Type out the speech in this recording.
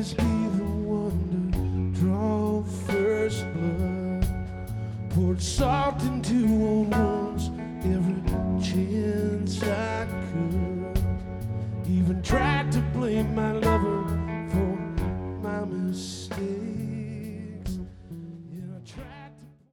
always be the one to draw first blood. Poured salt into old wounds every chance I could. Even tried to blame my lover for my mistake.